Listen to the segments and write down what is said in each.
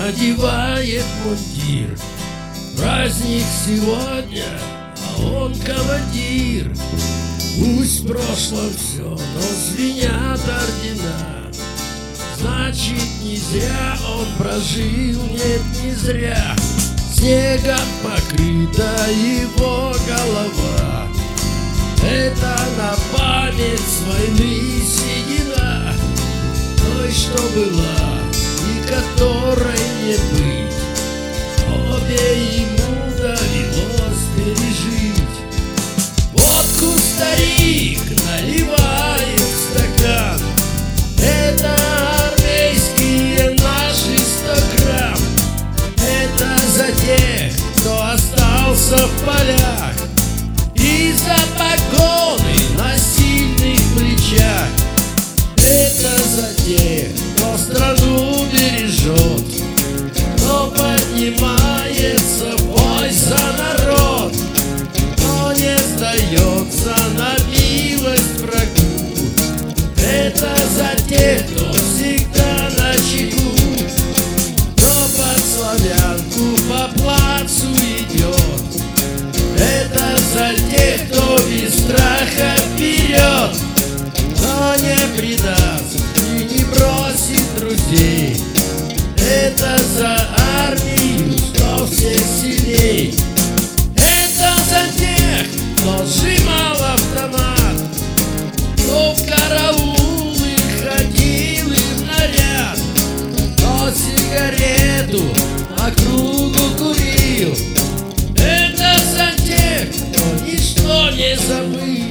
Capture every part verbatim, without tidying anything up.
надевает мундир. Праздник сегодня, а он командир. Пусть в прошлом все, но звенят ордена. Значит, не зря он прожил, нет, не зря. Снегом покрыта его голова. Это на память с войны седина, той, что была и которой не быть. Обе ему довелось пережить. Водку старик наливает в стакан. Это армейские наши сто грамм. Это за тех, кто остался в полях, и за погоны на сильных плечах. Это за тех, кто страну бережет, кто поднимается в бой за народ, но не сдается на милость врагу. Это за тех, кто всегда начеку, кто под славянку по плацу идет. Это за тех, кто без страха вперед, но не предаст и не бросит друзей. Это за армию, что все сильней. Это за тех, кто сжимал автомат, кто в караулы ходил и в наряд, кто сигарету по кругу курил. Это за тех, кто ничто не забыл.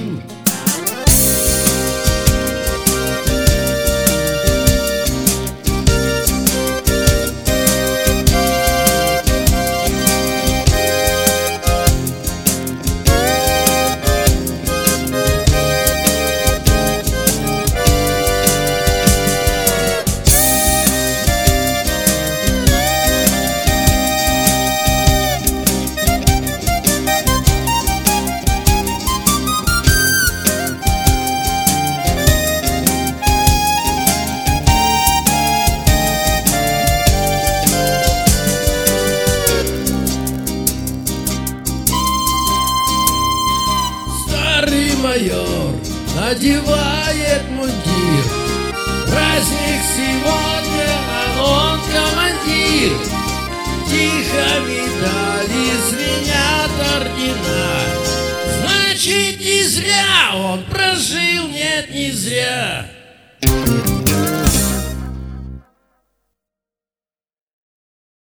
Майор надевает мундир. Праздник сегодня, а он командир. Тихо медали звенят ордена. Значит, не зря он прожил, нет, не зря.